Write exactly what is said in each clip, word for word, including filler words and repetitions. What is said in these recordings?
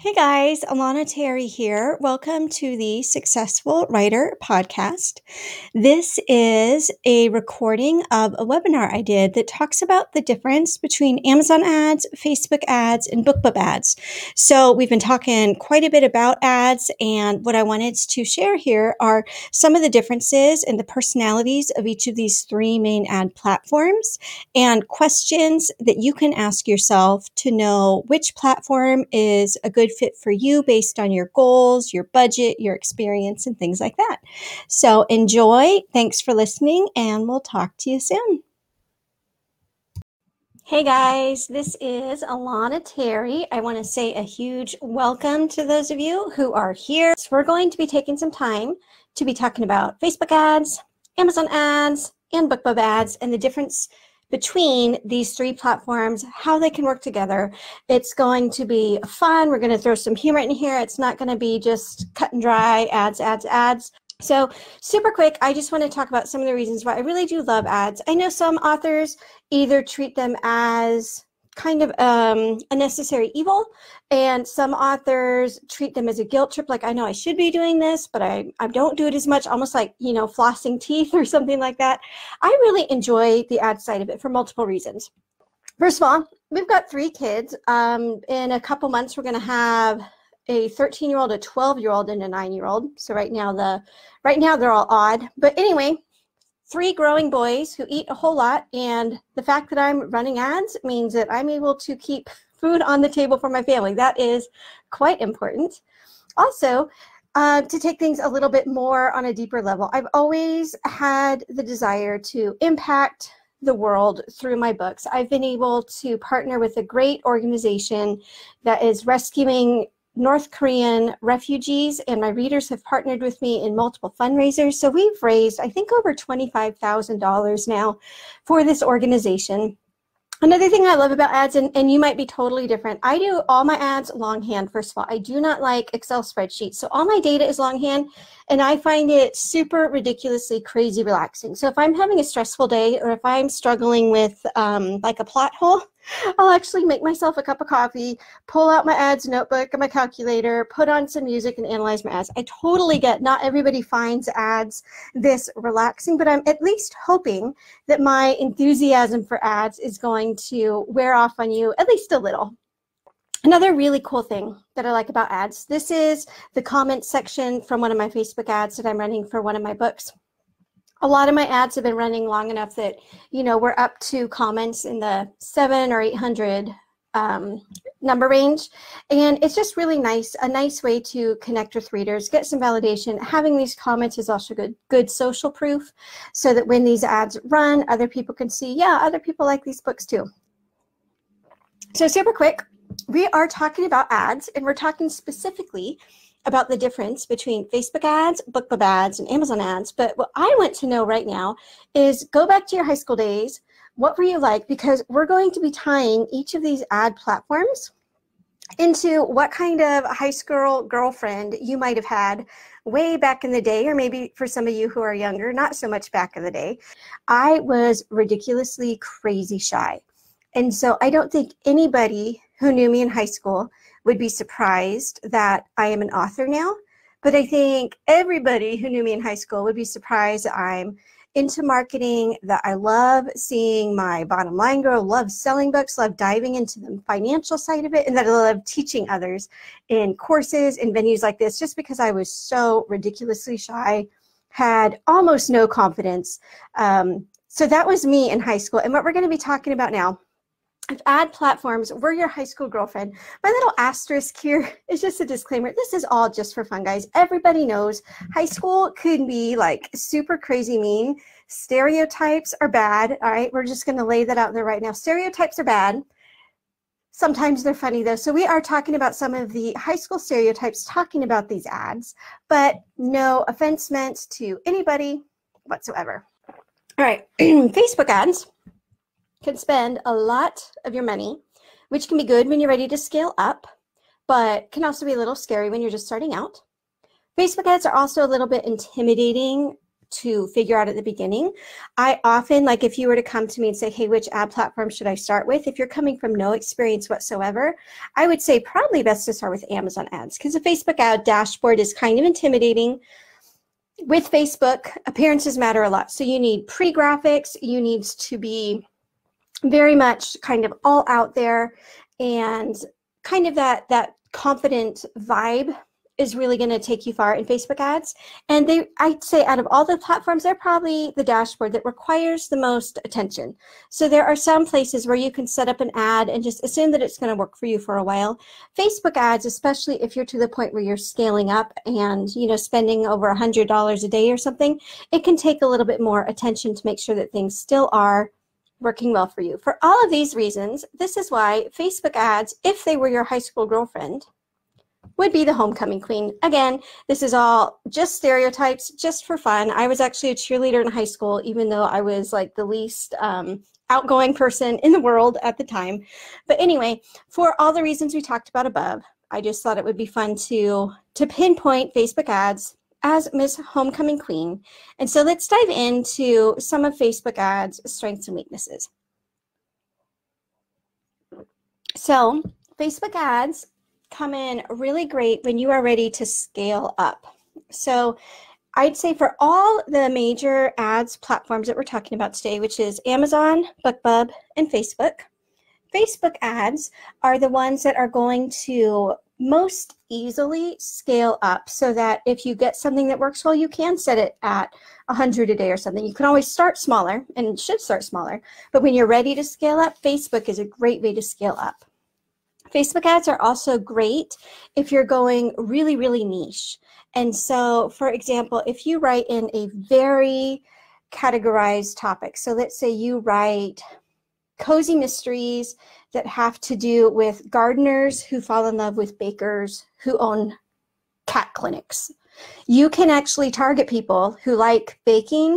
Hey guys, Alana Terry here. Welcome to the Successful Writer Podcast. This is a recording of a webinar I did that talks about the difference between Amazon ads, Facebook ads, and BookBub ads. So we've been talking quite a bit about ads, and what I wanted to share here are some of the differences in the personalities of each of these three main ad platforms and questions that you can ask yourself to know which platform is a good fit for you based on your goals, your budget, your experience, and things like that. So enjoy. Thanks for listening, and we'll talk to you soon. Hey guys, this is Alana Terry. I want to say a huge welcome to those of you who are here. So we're going to be taking some time to be talking about Facebook ads, Amazon ads, and BookBub ads, and the difference between these three platforms, how they can work together. It's going to be fun. We're going to throw some humor in here. It's not going to be just cut and dry ads, ads, ads. So super quick, I just want to talk about some of the reasons why I really do love ads. I know some authors either treat them as kind of um, a necessary evil, and some authors treat them as a guilt trip, like I know I should be doing this, but I, I don't do it as much, almost like, you know, flossing teeth or something like that. I really enjoy the ad side of it for multiple reasons. First of all, we've got three kids. Um, in a couple months, we're going to have a thirteen-year-old, a twelve-year-old, and a nine-year-old. So right now, the right now they're all odd. But anyway, three growing boys who eat a whole lot, and the fact that I'm running ads means that I'm able to keep food on the table for my family. That is quite important. Also, uh, to take things a little bit more on a deeper level, I've always had the desire to impact the world through my books. I've been able to partner with a great organization that is rescuing North Korean refugees, and my readers have partnered with me in multiple fundraisers. So we've raised, I think, over twenty-five thousand dollars now for this organization. Another thing I love about ads, and, and you might be totally different, I do all my ads longhand, first of all. I do not like Excel spreadsheets. So all my data is longhand, and I find it super ridiculously crazy relaxing. So if I'm having a stressful day, or if I'm struggling with um, like a plot hole, I'll actually make myself a cup of coffee, pull out my ads notebook and my calculator, put on some music, and analyze my ads. I totally get not everybody finds ads this relaxing, but I'm at least hoping that my enthusiasm for ads is going to wear off on you at least a little. Another really cool thing that I like about ads, this is the comment section from one of my Facebook ads that I'm running for one of my books. A lot of my ads have been running long enough that, you know, we're up to comments in the seven or eight hundred um, number range. And it's just really nice, a nice way to connect with readers, get some validation. Having these comments is also good, good social proof, so that when these ads run, other people can see, yeah, other people like these books too. So super quick, we are talking about ads, and we're talking specifically about the difference between Facebook ads, BookBub ads, and Amazon ads. But what I want to know right now is go back to your high school days. What were you like? Because we're going to be tying each of these ad platforms into what kind of high school girlfriend you might have had way back in the day, or maybe for some of you who are younger, not so much back in the day. I was ridiculously crazy shy. And so I don't think anybody who knew me in high school would be surprised that I am an author now. But I think everybody who knew me in high school would be surprised that I'm into marketing, that I love seeing my bottom line grow, love selling books, love diving into the financial side of it, and that I love teaching others in courses and venues like this, just because I was so ridiculously shy, had almost no confidence. Um, so that was me in high school. And what we're going to be talking about now, if ad platforms were your high school girlfriend, my little asterisk here is just a disclaimer. This is all just for fun, guys. Everybody knows high school could be like super crazy mean. Stereotypes are bad. All right, we're just going to lay that out there right now. Stereotypes are bad. Sometimes they're funny though. So we are talking about some of the high school stereotypes, talking about these ads, but no offense meant to anybody whatsoever. All right, Facebook ads can spend a lot of your money, which can be good when you're ready to scale up, but can also be a little scary when you're just starting out. Facebook ads are also a little bit intimidating to figure out at the beginning. I often, like if you were to come to me and say, hey, which ad platform should I start with? If you're coming from no experience whatsoever, I would say probably best to start with Amazon ads, because the Facebook ad dashboard is kind of intimidating. With Facebook, appearances matter a lot. So you need pre-graphics, you need to be very much kind of all out there, and kind of that, that confident vibe is really going to take you far in Facebook ads. And they, I'd say out of all the platforms, they're probably the dashboard that requires the most attention. So there are some places where you can set up an ad and just assume that it's going to work for you for a while. Facebook ads, especially if you're to the point where you're scaling up and, you know, spending over a hundred dollars a day or something, it can take a little bit more attention to make sure that things still are working well for you. For all of these reasons, this is why Facebook ads, if they were your high school girlfriend, would be the homecoming queen. Again, this is all just stereotypes, just for fun. I was actually a cheerleader in high school, even though I was like the least um, outgoing person in the world at the time. But anyway, for all the reasons we talked about above, I just thought it would be fun to, to pinpoint Facebook ads as Miss Homecoming Queen. And so let's dive into some of Facebook ads' strengths and weaknesses. So Facebook ads come in really great when you are ready to scale up. So I'd say for all the major ads platforms that we're talking about today, which is Amazon, BookBub, and Facebook, Facebook ads are the ones that are going to most easily scale up, so that if you get something that works well, you can set it at one hundred a day or something. You can always start smaller, and should start smaller, but when you're ready to scale up, Facebook is a great way to scale up. Facebook ads are also great if you're going really, really niche. And so, for example, if you write in a very categorized topic, so let's say you write cozy mysteries that have to do with gardeners who fall in love with bakers who own cat clinics. You can actually target people who like baking,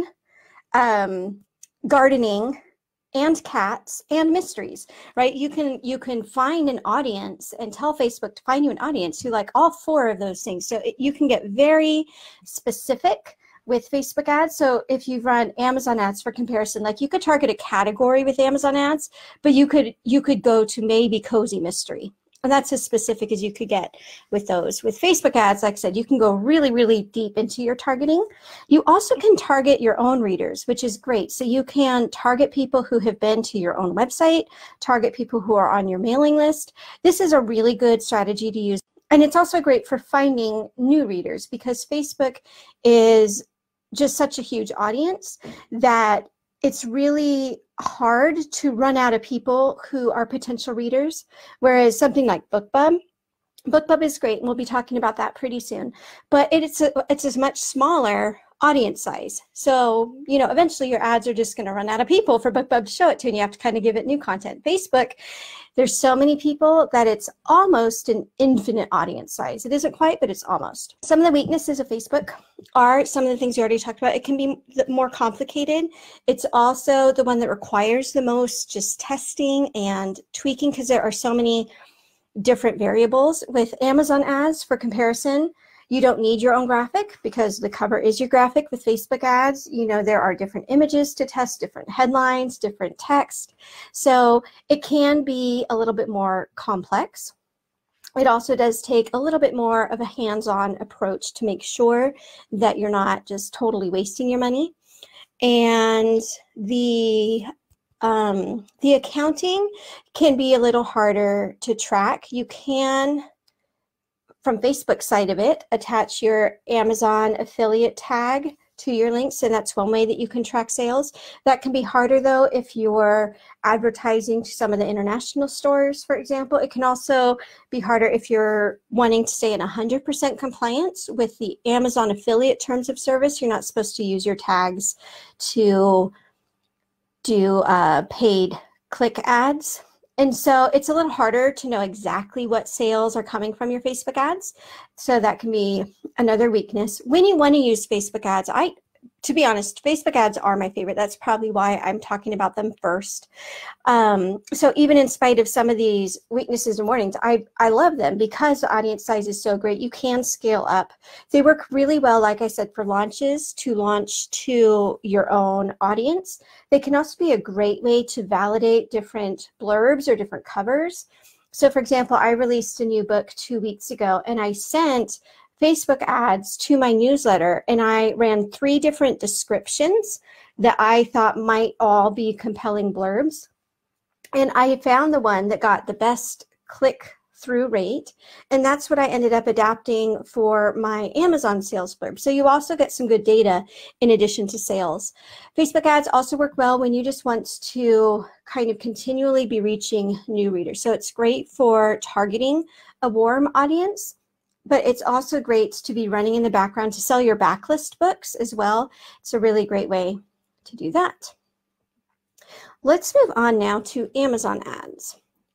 um, gardening, and cats and mysteries, right? You can you can find an audience and tell Facebook to find you an audience who like all four of those things. So it, you can get very specific with Facebook ads. So if you run Amazon ads for comparison, like you could target a category with Amazon ads, but you could you could go to maybe cozy mystery. And that's as specific as you could get with those. With Facebook ads, like I said, you can go really, really deep into your targeting. You also can target your own readers, which is great. So you can target people who have been to your own website, target people who are on your mailing list. This is a really good strategy to use. And it's also great for finding new readers, because Facebook is just such a huge audience that it's really hard to run out of people who are potential readers, whereas something like BookBub, BookBub is great, and we'll be talking about that pretty soon, but it's a, it's a much smaller audience size. So, you know, eventually your ads are just going to run out of people for BookBub to show it to, and you have to kind of give it new content. Facebook, there's so many people that it's almost an infinite audience size. It isn't quite, but it's almost. Some of the weaknesses of Facebook are some of the things you already talked about. It can be more complicated. It's also the one that requires the most just testing and tweaking, because there are so many different variables. With Amazon ads, for comparison, you don't need your own graphic because the cover is your graphic. With Facebook ads, you know, there are different images to test, different headlines, different text. So it can be a little bit more complex. It also does take a little bit more of a hands-on approach to make sure that you're not just totally wasting your money. And the um, the accounting can be a little harder to track. You can, from Facebook side of it, attach your Amazon affiliate tag to your links, and that's one way that you can track sales. That can be harder though if you're advertising to some of the international stores, for example. It can also be harder if you're wanting to stay in one hundred percent compliance with the Amazon affiliate terms of service. You're not supposed to use your tags to do uh, paid click ads. And so it's a little harder to know exactly what sales are coming from your Facebook ads. So that can be another weakness. When you want to use Facebook ads, I to be honest, Facebook ads are my favorite. That's probably why I'm talking about them first. Um, so even in spite of some of these weaknesses and warnings, I, I love them because the audience size is so great. You can scale up. They work really well, like I said, for launches, to launch to your own audience. They can also be a great way to validate different blurbs or different covers. So for example, I released a new book two weeks ago, and I sent Facebook ads to my newsletter, and I ran three different descriptions that I thought might all be compelling blurbs. And I found the one that got the best click-through rate, and that's what I ended up adapting for my Amazon sales blurb. So you also get some good data in addition to sales. Facebook ads also work well when you just want to kind of continually be reaching new readers. So it's great for targeting a warm audience, but it's also great to be running in the background to sell your backlist books as well. It's a really great way to do that. Let's move on now to Amazon ads.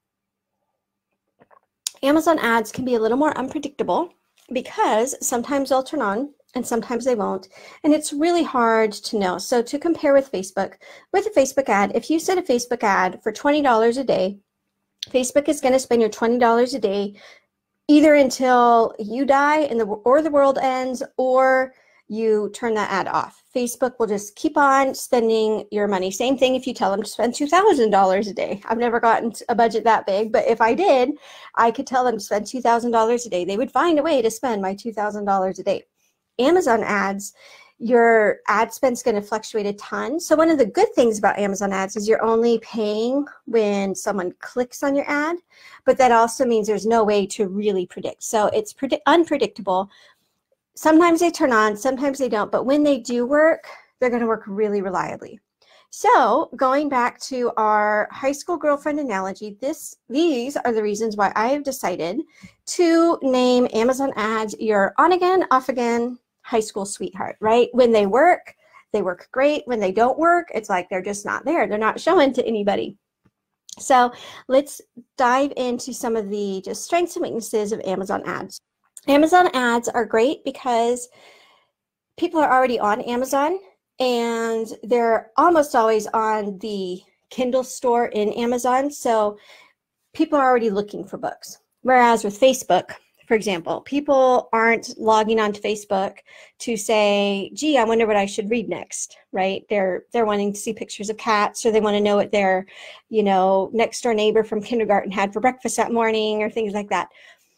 Amazon ads can be a little more unpredictable because sometimes they'll turn on and sometimes they won't. And it's really hard to know. So to compare with Facebook, with a Facebook ad, if you set a Facebook ad for twenty dollars a day, Facebook is going to spend your twenty dollars a day either until you die and the, or the world ends, or you turn that ad off. Facebook will just keep on spending your money. Same thing if you tell them to spend two thousand dollars a day. I've never gotten a budget that big, but if I did, I could tell them to spend two thousand dollars a day. They would find a way to spend my two thousand dollars a day. Amazon ads, your ad spend's going to fluctuate a ton. So one of the good things about Amazon ads is you're only paying when someone clicks on your ad, but that also means there's no way to really predict. So it's predict unpredictable. Sometimes they turn on, sometimes they don't, but when they do work, they're going to work really reliably. So going back to our high school girlfriend analogy, this, these are the reasons why I have decided to name Amazon ads your on again, off again high school sweetheart, right? When they work, they work great. When they don't work, it's like they're just not there. They're not showing to anybody. So let's dive into some of the just strengths and weaknesses of Amazon ads. Amazon ads are great because people are already on Amazon and they're almost always on the Kindle store in Amazon. So people are already looking for books. Whereas with Facebook, for example, people aren't logging onto Facebook to say, gee, I wonder what I should read next, right? They're they're wanting to see pictures of cats, or they want to know what their, you know, next door neighbor from kindergarten had for breakfast that morning, or things like that.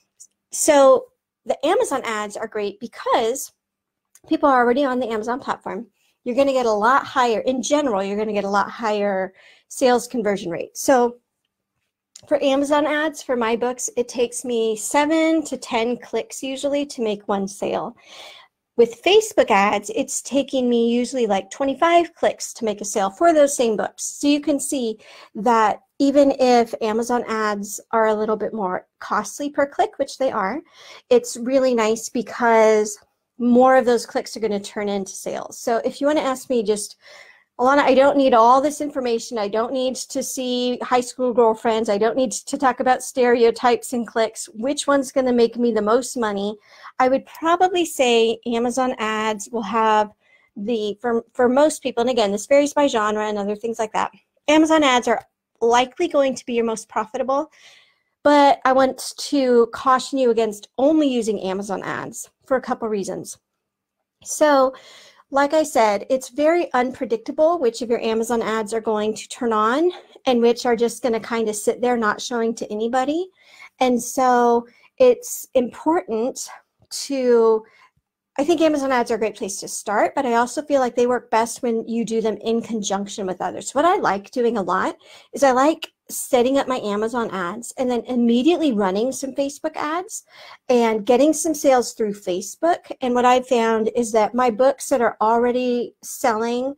So the Amazon ads are great because people are already on the Amazon platform. You're going to get a lot higher, in general, you're going to get a lot higher sales conversion rate. So for Amazon ads, for my books, it takes me seven to ten clicks usually to make one sale. With Facebook ads, it's taking me usually like twenty-five clicks to make a sale for those same books. So you can see that even if Amazon ads are a little bit more costly per click, which they are, it's really nice because more of those clicks are going to turn into sales. So if you want to ask me just, Alana, I don't need all this information. I don't need to see high school girlfriends. I don't need to talk about stereotypes and clicks. Which one's going to make me the most money? I would probably say Amazon ads will have the, for, for most people, and again, this varies by genre and other things like that, Amazon ads are likely going to be your most profitable, but I want to caution you against only using Amazon ads for a couple reasons. So, like I said, it's very unpredictable which of your Amazon ads are going to turn on and which are just going to kind of sit there not showing to anybody. And so it's important to, I think Amazon ads are a great place to start, but I also feel like they work best when you do them in conjunction with others. What I like doing a lot is I like setting up my Amazon ads and then immediately running some Facebook ads and getting some sales through Facebook. And what I've found is that my books that are already selling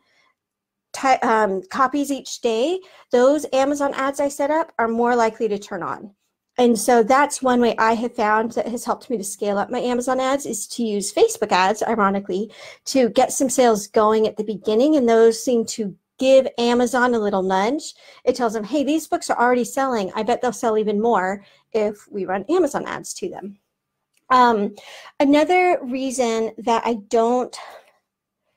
um, copies each day, those Amazon ads I set up are more likely to turn on. And so that's one way I have found that has helped me to scale up my Amazon ads, is to use Facebook ads, ironically, to get some sales going at the beginning. And those seem to give Amazon a little nudge. It tells them, hey, these books are already selling. I bet they'll sell even more if we run Amazon ads to them. Um, another reason that I don't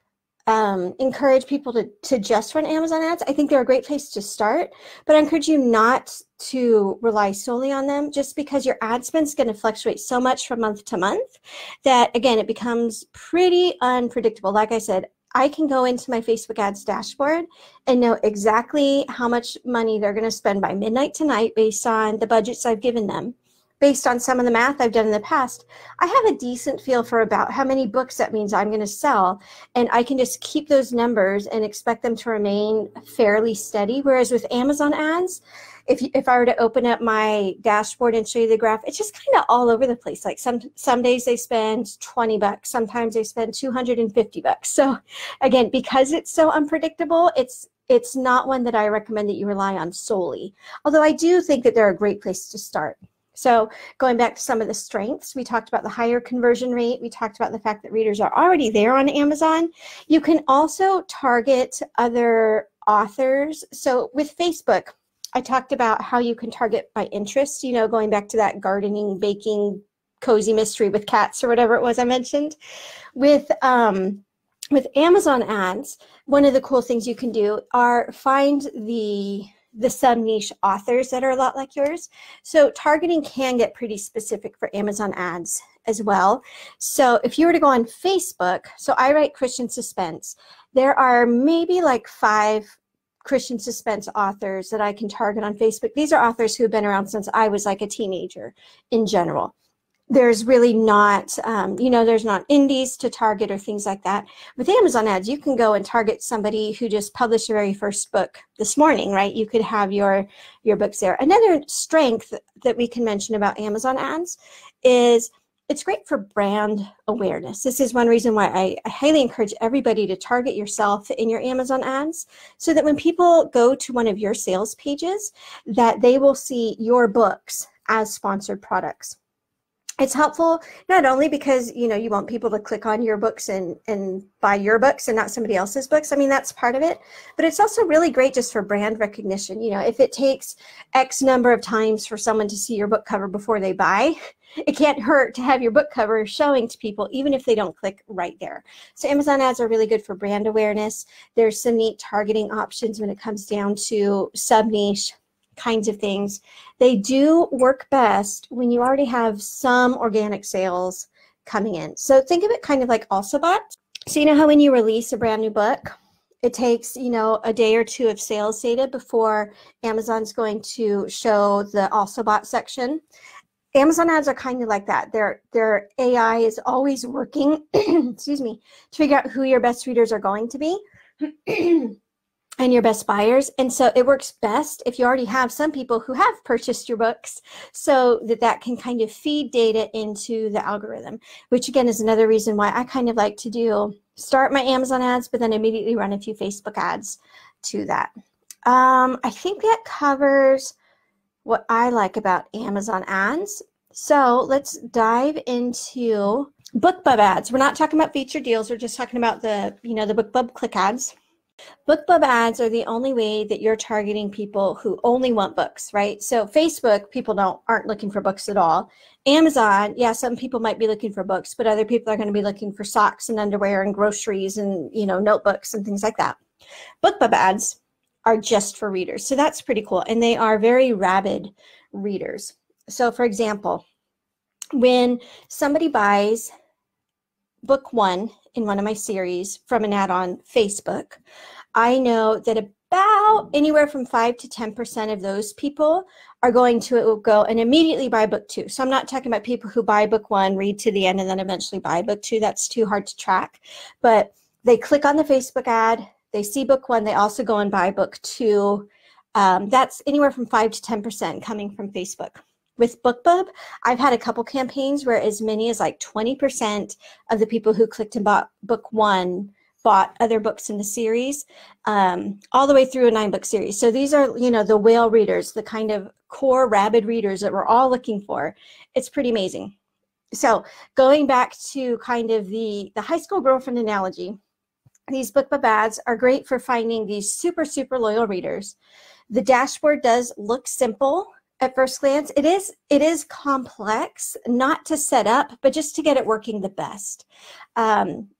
um, encourage people to, to just run Amazon ads. I think they're a great place to start, but I encourage you not to rely solely on them, just because your ad spend is going to fluctuate so much from month to month that, again, it becomes pretty unpredictable. Like I said, I can go into my Facebook ads dashboard and know exactly how much money they're going to spend by midnight tonight based on the budgets I've given them. Based on some of the math I've done in the past, I have a decent feel for about how many books that means I'm going to sell, and I can just keep those numbers and expect them to remain fairly steady. Whereas with Amazon ads, if, if I were to open up my dashboard and show you the graph, it's just kind of all over the place. Like some, some days they spend twenty bucks, sometimes they spend two hundred fifty bucks. So again, because it's so unpredictable, it's it's not one that I recommend that you rely on solely. Although I do think that they're a great place to start. So going back to some of the strengths, we talked about the higher conversion rate. We talked about the fact that readers are already there on Amazon. You can also target other authors. So with Facebook, I talked about how you can target by interest, you know, going back to that gardening, baking, cozy mystery with cats or whatever it was I mentioned. With, um, with Amazon ads, one of the cool things you can do are find the the sub-niche authors that are a lot like yours. So targeting can get pretty specific for Amazon ads as well. So if you were to go on Facebook, so I write Christian suspense. There are maybe like five Christian suspense authors that I can target on Facebook. These are authors who have been around since I was like a teenager in general. There's really not, um, you know, there's not indies to target or things like that. With Amazon ads, you can go and target somebody who just published their very first book this morning, right? You could have your, your books there. Another strength that we can mention about Amazon ads is it's great for brand awareness. This is one reason why I, I highly encourage everybody to target yourself in your Amazon ads, so that when people go to one of your sales pages, that they will see your books as sponsored products. It's helpful not only because, you know, you want people to click on your books and, and buy your books and not somebody else's books. I mean, that's part of it. But it's also really great just for brand recognition. You know, if it takes X number of times for someone to see your book cover before they buy, it can't hurt to have your book cover showing to people, even if they don't click right there. So Amazon ads are really good for brand awareness. There's some neat targeting options when it comes down to sub-niche kinds of things. They do work best when you already have some organic sales coming in. So think of it kind of like AlsoBot. So you know how when you release a brand new book, it takes, you know, a day or two of sales data before Amazon's going to show the AlsoBot section. Amazon ads are kind of like that. Their, their A I is always working, excuse me, to figure out who your best readers are going to be. And your best buyers. And so it works best if you already have some people who have purchased your books, so that that can kind of feed data into the algorithm, which again is another reason why I kind of like to do start my Amazon ads, but then immediately run a few Facebook ads to that. Um, I think that covers what I like about Amazon ads. So let's dive into BookBub ads. We're not talking about featured deals. We're just talking about the, you know, the BookBub click ads. BookBub ads are the only way that you're targeting people who only want books, right? So Facebook, people don't aren't looking for books at all. Amazon, yeah, some people might be looking for books, but other people are going to be looking for socks and underwear and groceries and, you know, notebooks and things like that. BookBub ads are just for readers, so that's pretty cool, and they are very rabid readers. So, for example, when somebody buys book one in one of my series from an ad on Facebook, I know that about anywhere from five to ten percent of those people are going to go and immediately buy book two. So I'm not talking about people who buy book one, read to the end, and then eventually buy book two. That's too hard to track. But they click on the Facebook ad, they see book one, they also go and buy book two. Um, that's anywhere from five to ten percent coming from Facebook. With BookBub, I've had a couple campaigns where as many as like twenty percent of the people who clicked and bought book one bought other books in the series, um, all the way through a nine book series. So these are, you know, the whale readers, the kind of core rabid readers that we're all looking for. It's pretty amazing. So going back to kind of the, the high school girlfriend analogy, these BookBub ads are great for finding these super, super loyal readers. The dashboard does look simple at first glance. It is, it is complex, not to set up, but just to get it working the best. Um,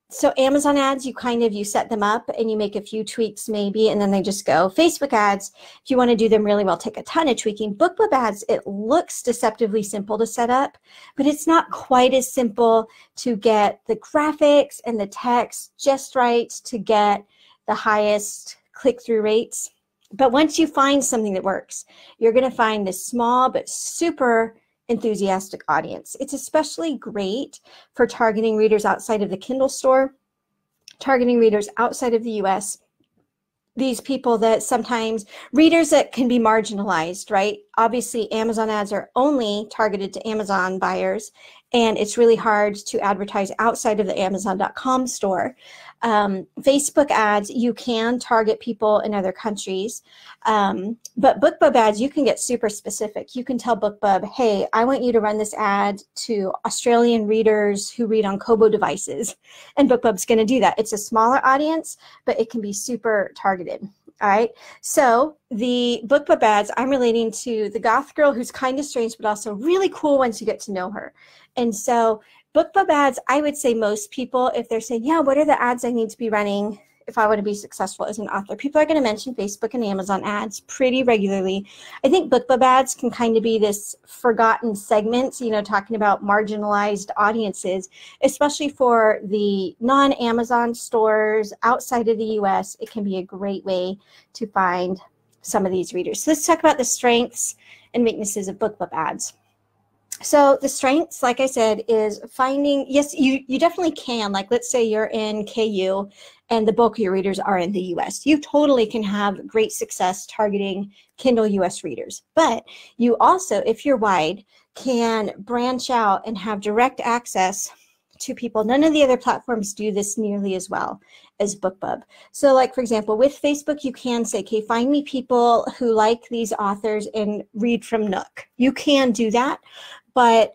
so Amazon ads, you kind of, you set them up and you make a few tweaks maybe, and then they just go. Facebook ads, if you want to do them really well, take a ton of tweaking. BookBub ads, it looks deceptively simple to set up, but it's not quite as simple to get the graphics and the text just right to get the highest click-through rates. But once you find something that works, you're going to find this small but super enthusiastic audience. It's especially great for targeting readers outside of the Kindle store, targeting readers outside of the U S, these people that sometimes, readers that can be marginalized, right? Obviously, Amazon ads are only targeted to Amazon buyers, and it's really hard to advertise outside of the Amazon dot com store. Um, Facebook ads, you can target people in other countries, um, but BookBub ads, you can get super specific. You can tell BookBub, hey, I want you to run this ad to Australian readers who read on Kobo devices, and BookBub's going to do that. It's a smaller audience, but it can be super targeted. All right, so the BookBub ads, I'm relating to the goth girl who's kind of strange, but also really cool once you get to know her. And so BookBub ads, I would say most people, if they're saying, yeah, what are the ads I need to be running if I want to be successful as an author? People are going to mention Facebook and Amazon ads pretty regularly. I think BookBub ads can kind of be this forgotten segment, you know, talking about marginalized audiences, especially for the non-Amazon stores outside of the U S. It can be a great way to find some of these readers. So let's talk about the strengths and weaknesses of BookBub ads. So the strengths, like I said, is finding, yes, you, you definitely can, like let's say you're in K U and the bulk of your readers are in the U S. You totally can have great success targeting Kindle U S readers. But you also, if you're wide, can branch out and have direct access to people. None of the other platforms do this nearly as well as BookBub. So like, for example, with Facebook, you can say, okay, find me people who like these authors and read from Nook. You can do that, but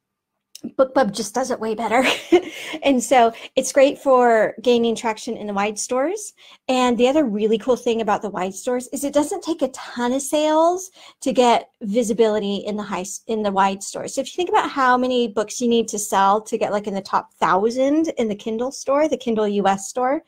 BookBub just does it way better. And so it's great for gaining traction in the wide stores. And the other really cool thing about the wide stores is it doesn't take a ton of sales to get visibility in the high in the wide stores. So if you think about how many books you need to sell to get like in the top thousand in the Kindle store, the Kindle U S store,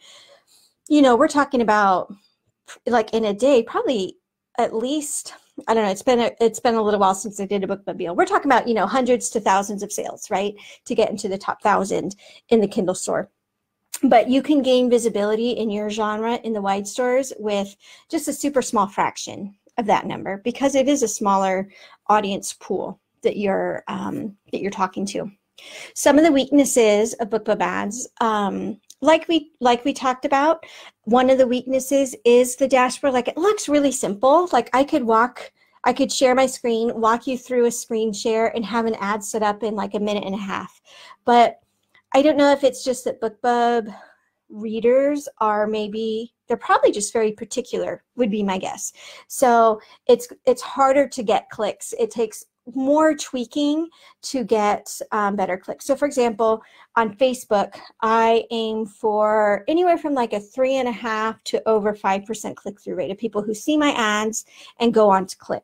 you know, we're talking about like in a day, probably at least, I don't know, it's been a, it's been a little while since I did a BookBub deal. We're talking about, you know, hundreds to thousands of sales, right, to get into the top thousand in the Kindle store. But you can gain visibility in your genre in the wide stores with just a super small fraction of that number because it is a smaller audience pool that you're um, that you're talking to. Some of the weaknesses of BookBub ads, um, like we like we talked about, one of the weaknesses is the dashboard. Like it looks really simple. Like I could walk, I could share my screen, walk you through a screen share, and have an ad set up in like a minute and a half. But I don't know if it's just that BookBub readers are maybe, they're probably just very particular, would be my guess. So it's it's harder to get clicks. It takes more tweaking to get um, better clicks. So for example, on Facebook, I aim for anywhere from like a three and a half to over five percent click-through rate of people who see my ads and go on to click.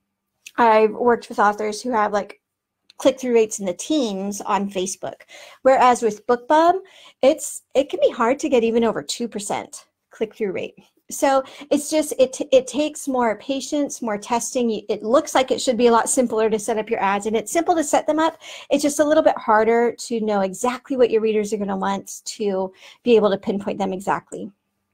I've worked with authors who have like click-through rates in the teens on Facebook. Whereas with BookBub, it's it can be hard to get even over two percent click-through rate. So it's just, it, it takes more patience, more testing. It looks like it should be a lot simpler to set up your ads, and it's simple to set them up. It's just a little bit harder to know exactly what your readers are going to want to be able to pinpoint them exactly.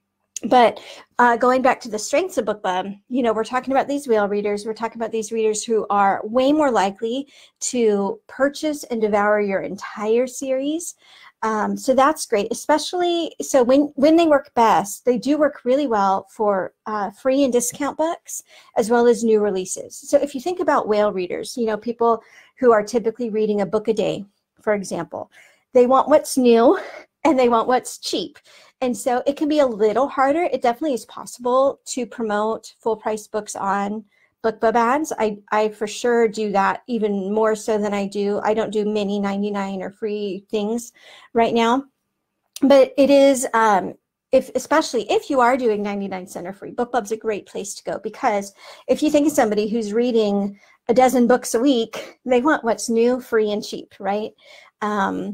But uh, going back to the strengths of BookBub, you know, we're talking about these whale readers. We're talking about these readers who are way more likely to purchase and devour your entire series. Um, so that's great, especially, so when, when they work best, they do work really well for uh, free and discount books, as well as new releases. So if you think about whale readers, you know, people who are typically reading a book a day, for example, they want what's new and they want what's cheap. And so it can be a little harder. It definitely is possible to promote full price books on BookBub ads. I, I for sure do that even more so than I do. I don't do many ninety-nine or free things right now. But it is, um, if especially if you are doing ninety-nine cent or free, BookBub's a great place to go, because if you think of somebody who's reading a dozen books a week, they want what's new, free, and cheap, right? Um,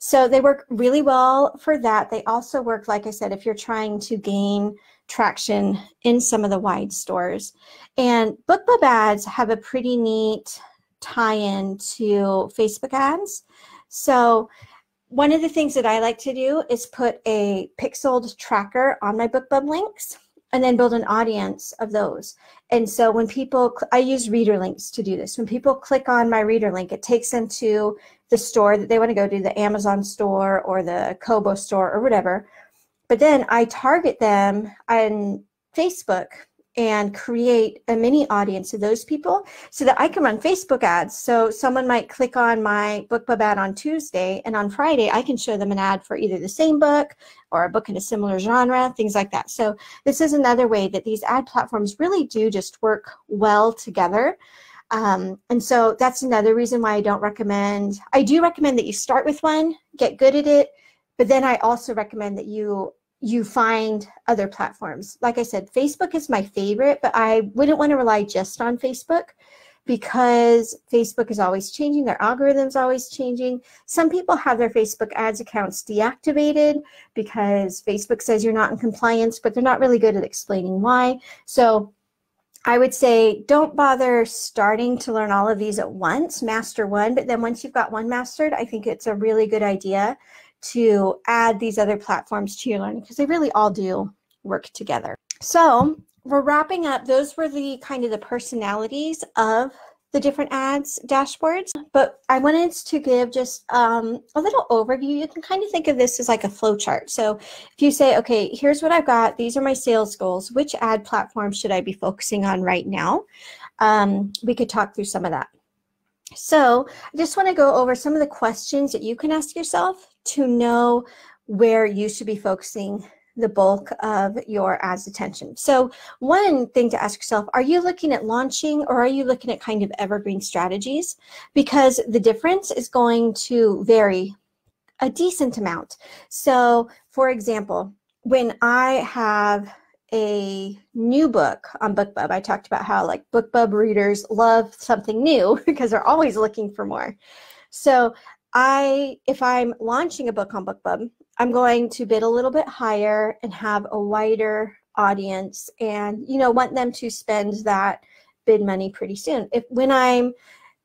So they work really well for that. They also work, like I said, if you're trying to gain traction in some of the wide stores. And BookBub ads have a pretty neat tie-in to Facebook ads. So one of the things that I like to do is put a pixeled tracker on my BookBub links and then build an audience of those. And so when people, I use reader links to do this. When people click on my reader link, it takes them to the store that they want to go to, the Amazon store or the Kobo store or whatever. But then I target them on Facebook and create a mini audience of those people so that I can run Facebook ads. So someone might click on my BookBub ad on Tuesday, and on Friday I can show them an ad for either the same book or a book in a similar genre, things like that. So this is another way that these ad platforms really do just work well together. Um, and so that's another reason why I don't recommend, I do recommend that you start with one, get good at it, but then I also recommend that you you find other platforms. Like I said, Facebook is my favorite, but I wouldn't want to rely just on Facebook because Facebook is always changing. Their algorithm's always changing. Some people have their Facebook ads accounts deactivated because Facebook says you're not in compliance, but they're not really good at explaining why. So I would say don't bother starting to learn all of these at once, master one, but then once you've got one mastered, I think it's a really good idea to add these other platforms to your learning because they really all do work together. So we're wrapping up. Those were the kind of the personalities of the different ads dashboards, but I wanted to give just um, a little overview. You can kind of think of this as like a flow chart. So if you say, okay, here's what I've got. These are my sales goals. Which ad platform should I be focusing on right now? Um, we could talk through some of that. So I just want to go over some of the questions that you can ask yourself to know where you should be focusing the bulk of your ads attention. So one thing to ask yourself, are you looking at launching or are you looking at kind of evergreen strategies? Because the difference is going to vary a decent amount. So for example, when I have a new book on BookBub, I talked about how like BookBub readers love something new because they're always looking for more. So I, if I'm launching a book on BookBub, I'm going to bid a little bit higher and have a wider audience and, you know, want them to spend that bid money pretty soon. If when I'm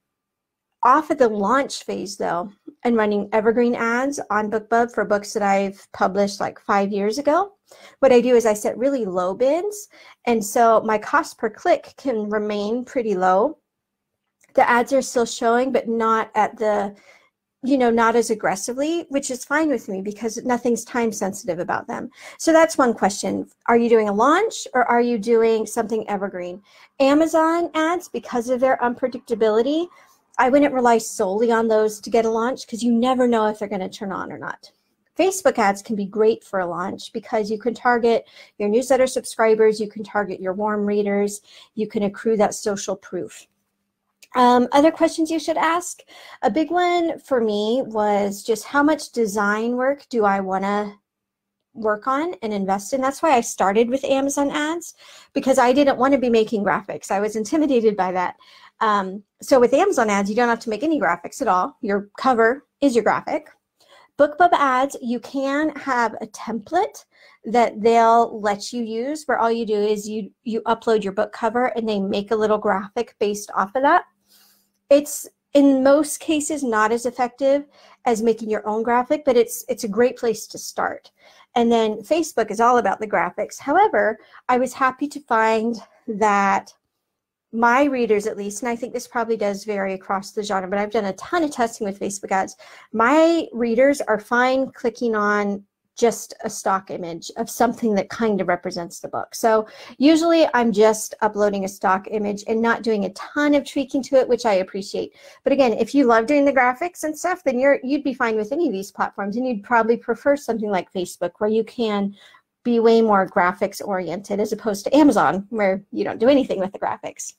off at the launch phase though, and running evergreen ads on BookBub for books that I've published like five years ago, what I do is I set really low bids. And so my cost per click can remain pretty low. The ads are still showing, but not at the, you know, not as aggressively, which is fine with me because nothing's time sensitive about them. So that's one question. Are you doing a launch or are you doing something evergreen? Amazon ads, because of their unpredictability, I wouldn't rely solely on those to get a launch because you never know if they're going to turn on or not. Facebook ads can be great for a launch because you can target your newsletter subscribers, you can target your warm readers, you can accrue that social proof. Um, other questions you should ask. A big one for me was just how much design work do I want to work on and invest in? That's why I started with Amazon ads because I didn't want to be making graphics. I was intimidated by that. Um, so with Amazon ads, you don't have to make any graphics at all. Your cover is your graphic. BookBub ads, you can have a template that they'll let you use where all you do is you, you upload your book cover and they make a little graphic based off of that. It's in most cases not as effective as making your own graphic, but it's it's a great place to start. And then Facebook is all about the graphics. However, I was happy to find that my readers, at least, and I think this probably does vary across the genre, but I've done a ton of testing with Facebook ads. My readers are fine clicking on just a stock image of something that kind of represents the book. So usually I'm just uploading a stock image and not doing a ton of tweaking to it, which I appreciate. But again, if you love doing the graphics and stuff, then you're, you'd be fine with any of these platforms, and you'd probably prefer something like Facebook where you can be way more graphics oriented as opposed to Amazon where you don't do anything with the graphics.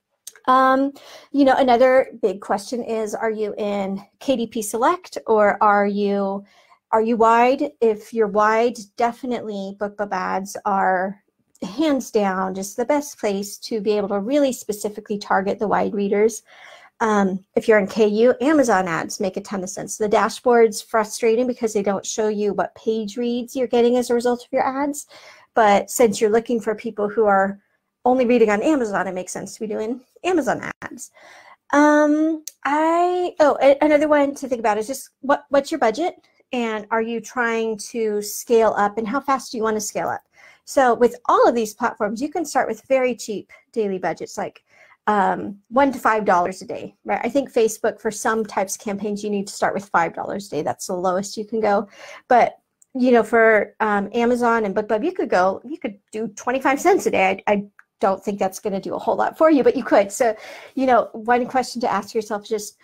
Um, you know, another big question is, are you in K D P Select or are you Are you wide? If you're wide, definitely BookBub ads are hands down just the best place to be able to really specifically target the wide readers. Um, if you're in K U, Amazon ads make a ton of sense. The dashboard's frustrating because they don't show you what page reads you're getting as a result of your ads. But since you're looking for people who are only reading on Amazon, it makes sense to be doing Amazon ads. Um, I, oh, a, another one to think about is just what, what's your budget, and are you trying to scale up, and how fast do you want to scale up? So with all of these platforms, you can start with very cheap daily budgets, like um, one to five dollars a day, right? I think Facebook, for some types of campaigns, you need to start with five dollars a day. That's the lowest you can go. But you know, for um, Amazon and BookBub, you could go, you could do twenty-five cents a day. I, I don't think that's going to do a whole lot for you, but you could. So, you know, one question to ask yourself is just,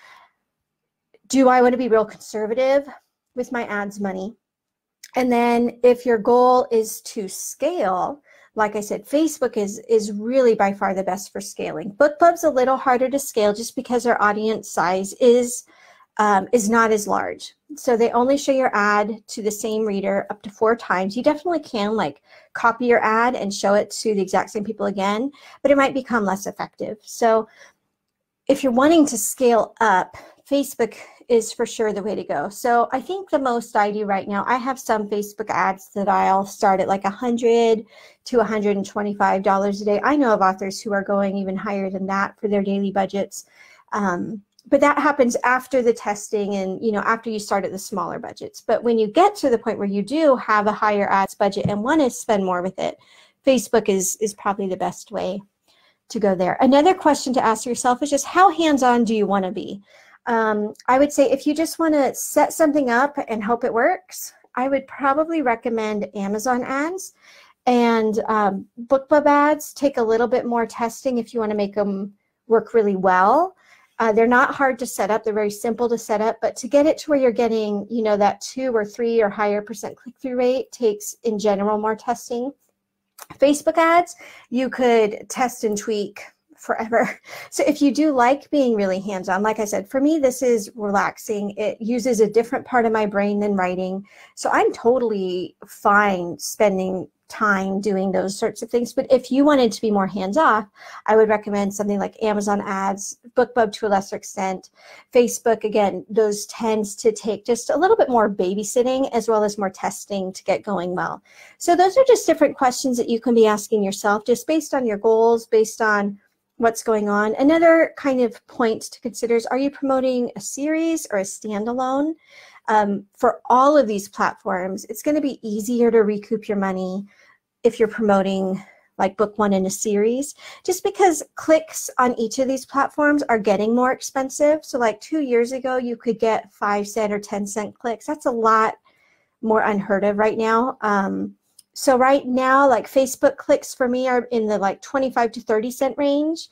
do I want to be real conservative with my ads money? And then if your goal is to scale, like I said, Facebook is, is really by far the best for scaling. BookBub's a little harder to scale just because their audience size is, um, is not as large. So they only show your ad to the same reader up to four times. You definitely can like copy your ad and show it to the exact same people again, but it might become less effective. So if you're wanting to scale up, Facebook is for sure the way to go. So I think the most I do right now, I have some Facebook ads that I'll start at like one hundred to one hundred twenty-five dollars a day. I know of authors who are going even higher than that for their daily budgets. Um, but that happens after the testing and, you know, after you start at the smaller budgets. But when you get to the point where you do have a higher ads budget and want to spend more with it, Facebook is, is probably the best way to go there. Another question to ask yourself is just, how hands-on do you want to be? Um, I would say if you just want to set something up and hope it works, I would probably recommend Amazon ads. And um, BookBub ads take a little bit more testing if you want to make them work really well. Uh, they're not hard to set up. They're very simple to set up, but to get it to where you're getting, you know, that two or three or higher percent click-through rate takes, in general, more testing. Facebook ads, you could test and tweak forever. So if you do like being really hands-on, like I said, for me, this is relaxing. It uses a different part of my brain than writing. So I'm totally fine spending time doing those sorts of things. But if you wanted to be more hands-off, I would recommend something like Amazon ads, BookBub to a lesser extent. Facebook, again, those tends to take just a little bit more babysitting as well as more testing to get going well. So those are just different questions that you can be asking yourself, just based on your goals, based on what's going on. Another kind of point to consider is, are you promoting a series or a standalone? Um, for all of these platforms, it's going to be easier to recoup your money if you're promoting like book one in a series, just because clicks on each of these platforms are getting more expensive. So like two years ago, you could get five cent or ten cent clicks. That's a lot more unheard of right now. Um, so right now, like Facebook clicks for me are in the like twenty-five to thirty cent range,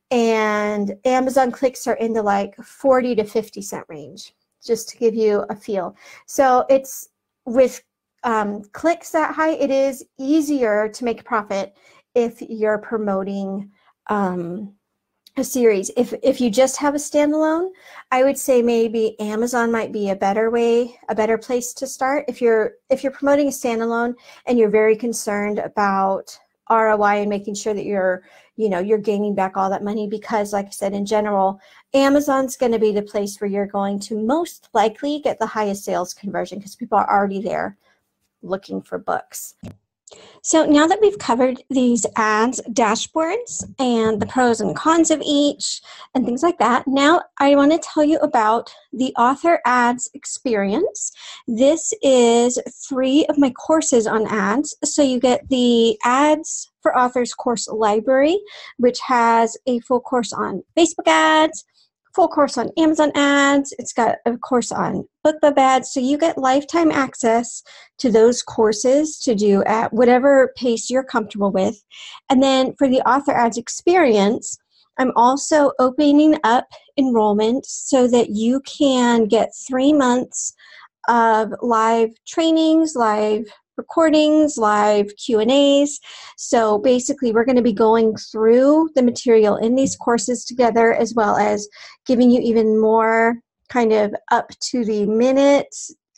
and Amazon clicks are in the like forty to fifty cent range, just to give you a feel. So it's with um, clicks that high, it is easier to make a profit if you're promoting um, a series. If, if you just have a standalone, I would say maybe Amazon might be a better way, a better place to start. If you're, if you're promoting a standalone and you're very concerned about R O I and making sure that you're, you know, you're gaining back all that money, because like I said, in general, Amazon's going to be the place where you're going to most likely get the highest sales conversion, because people are already there looking for books. So now that we've covered these ads dashboards and the pros and cons of each and things like that, now I want to tell you about the Author Ads Experience. This is three of my courses on ads. So you get the Ads for Authors course library, which has a full course on Facebook ads, full course on Amazon ads. It's got a course on BookBub ads. So you get lifetime access to those courses to do at whatever pace you're comfortable with. And then for the Author Ads Experience, I'm also opening up enrollment so that you can get three months of live trainings, live recordings, live Q and A's. So basically, we're going to be going through the material in these courses together, as well as giving you even more kind of up to the minute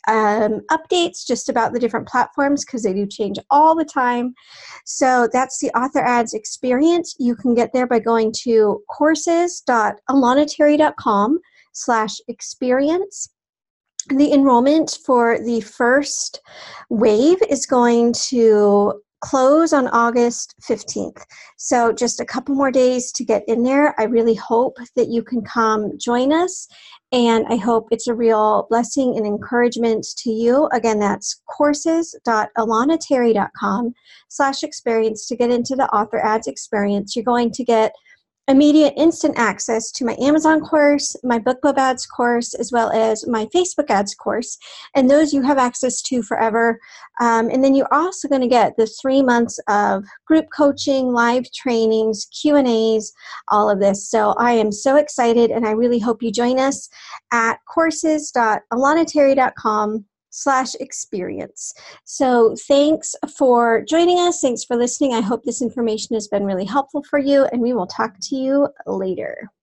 um, updates just about the different platforms because they do change all the time. So that's the Author Ads Experience. You can get there by going to courses.alanaterry.com slash experience. The enrollment for the first wave is going to close on August fifteenth. So just a couple more days to get in there. I really hope that you can come join us, and I hope it's a real blessing and encouragement to you. Again, that's courses.alanaterry.com slash experience to get into the Author Ads Experience. You're going to get immediate instant access to my Amazon course, my BookBub Ads course, as well as my Facebook Ads course. And those you have access to forever. Um, and then you're also going to get the three months of group coaching, live trainings, Q and A's, all of this. So I am so excited, and I really hope you join us at courses.alanaterry.com slash experience. So thanks for joining us. Thanks for listening. I hope this information has been really helpful for you, and we will talk to you later.